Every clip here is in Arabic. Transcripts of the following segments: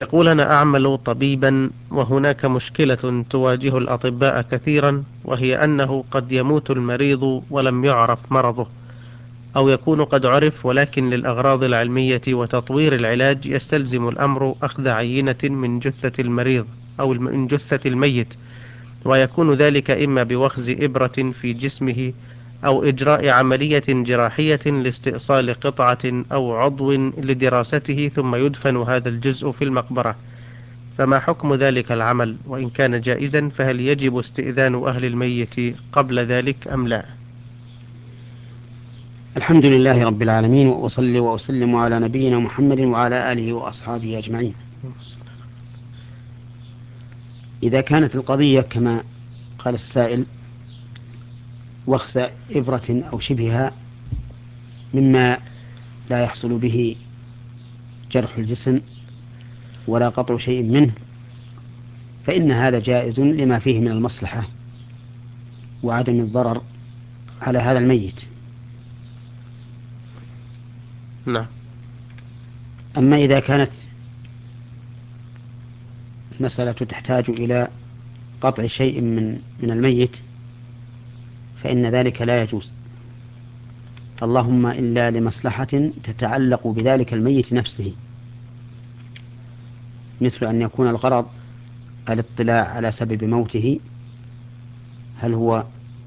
يقول: أنا أعمل طبيبا، وهناك مشكلة تواجه الأطباء كثيرا، وهي أنه قد يموت المريض ولم يعرف مرضه، أو يكون قد عرف ولكن للأغراض العلمية وتطوير العلاج يستلزم الأمر أخذ عينة من جثة المريض أو من جثة الميت، ويكون ذلك إما بوخز إبرة في جسمه أو إجراء عملية جراحية لاستئصال قطعة أو عضو لدراسته، ثم يدفن هذا الجزء في المقبرة. فما حكم ذلك العمل؟ وإن كان جائزا فهل يجب استئذان أهل الميت قبل ذلك أم لا؟ الحمد لله رب العالمين، وأصلي وأسلم على نبينا محمد وعلى آله وأصحابه أجمعين. إذا كانت القضية كما قال السائل وخز إبرة أو شبهها مما لا يحصل به جرح الجسم ولا قطع شيء منه، فإن هذا جائز لما فيه من المصلحة وعدم الضرر على هذا الميت. نعم. أما إذا كانت المسألة تحتاج إلى قطع شيء من الميت فإن ذلك لا يجوز، اللهم إلا لمصلحة تتعلق بذلك الميت نفسه، مثل أن يكون الغرض الاطلاع على سبب موته، هل هو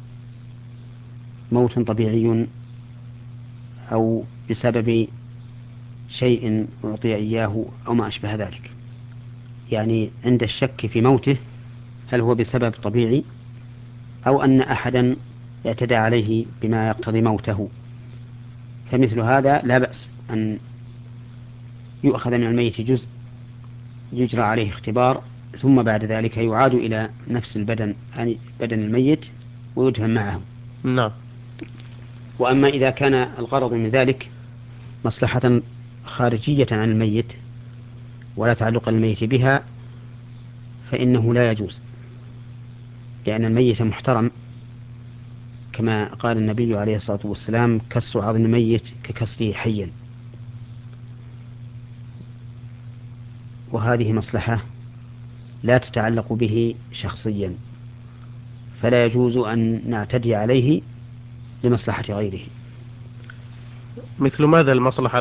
موت طبيعي أو بسبب شيء أعطي إياه أو ما أشبه ذلك. يعني عند الشك في موته هل هو بسبب طبيعي أو أن أحدا اعتدى عليه بما يقتضي موته، فمثل هذا لا بأس أن يؤخذ من الميت جزء يجرى عليه اختبار، ثم بعد ذلك يعاد إلى نفس البدن، يعني بدن الميت، ويدفن معه. نعم. وأما إذا كان الغرض من ذلك مصلحة خارجية عن الميت ولا تعلق الميت بها فإنه لا يجوز، لأن الميت محترم، كما قال النبي عليه الصلاة والسلام: كسر عظم الميت ككسره حيا. وهذه مصلحة لا تتعلق به شخصيا، فلا يجوز أن نعتدي عليه لمصلحة غيره. مثل ماذا المصلحة